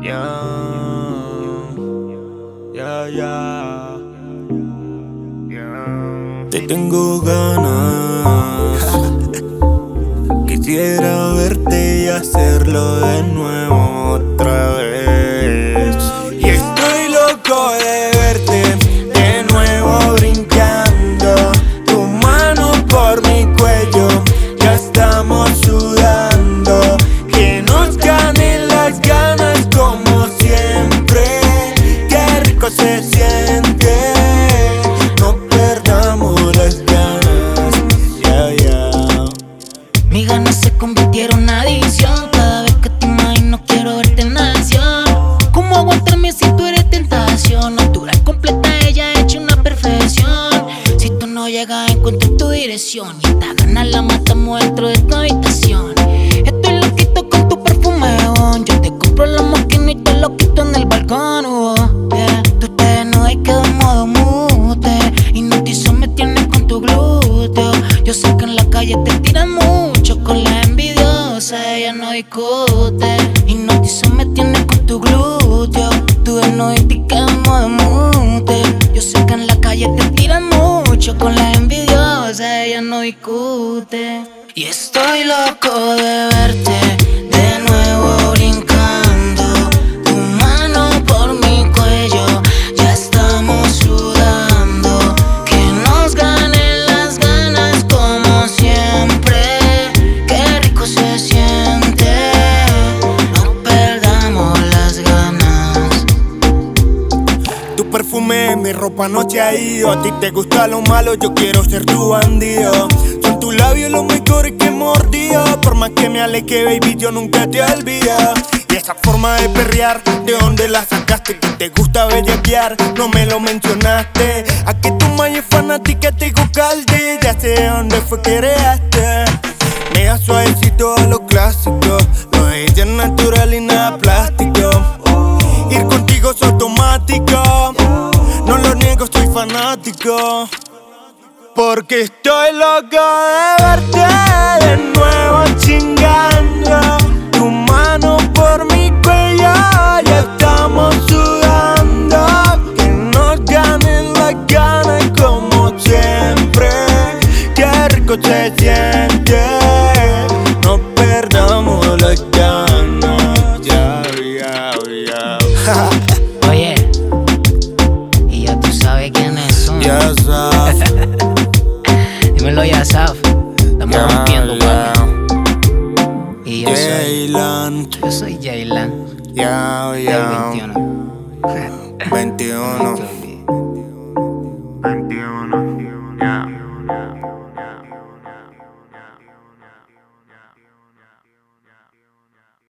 Yeah, yeah, yeah, yeah. Te tengo ganas. Quisiera verte y hacerlo de nuevo otra vez. Y estoy loco de verte de nuevo brincando. Tu mano por mi cuello, ya estamos sudando. Que nos ganen las ganas como siempre. Qué rico se siente. No perdamos las ganas. Yeah, yeah. Mis ganas se convirtieron en adicción. Cada vez que te imagino quiero verte en acción. ¿Cómo aguantarme si tú eres tentación? Natural, completa, ella hecha una perfección. Si tú no llegas encuentro tu dirección. Y esta ganas la matamos dentro de tu habitación. Estoy loquito con tu perfume, oh. Yo te compro la máquina y te lo quito en el balcón, oh, yeah. Tú te desnudas y quedo en modo mute. Hipnotizo me tienes con tu glúteo. Yo sé que en la calle te tiran mucho con la envidiosa, ella no discute. Hipnotizo me tienes con tu glúteo. Tú desnudas y te quedas en modo mute. Yo sé que en la calle te tiran mucho con la envidiosa, ella no discute. Y estoy loco de verte de nuevo brincando. Tu mano por mi cuello, ya estamos sudando. Que nos ganen las ganas como siempre. Qué rico se siente. No perdamos las ganas. Tu perfume, mi ropa no te ha ido. A ti te gusta lo malo, yo quiero ser tu bandido. Son tus labios los mejores que he mordido. Por más que me aleje, baby, yo nunca te olvido. Y esa forma de perrear, ¿de dónde la sacaste? Que te gusta bellaquear, no me lo mencionaste. A que tu maya es fanática, te digo calde. Ya sé de dónde fue que creaste. Mega suavecito a lo clásico. Lo de ella es natural y nada plástico. Ir contigo es automático. No lo niego, soy fanático. Porque estoy loco de verte de nuevo chingando. Tu mano por mi cuello, ya estamos sudando. Que nos ganen las ganas como siempre. Qué rico se siente. No perdamos las ganas. Ya, ya, ya. Oye, y ya tú sabes quiénes son. Ya sabes. Dímelo, ya sabes. Estamos rompiendo, papi. Y yo soy Jaylan. Ya, Del ya. 21. 21.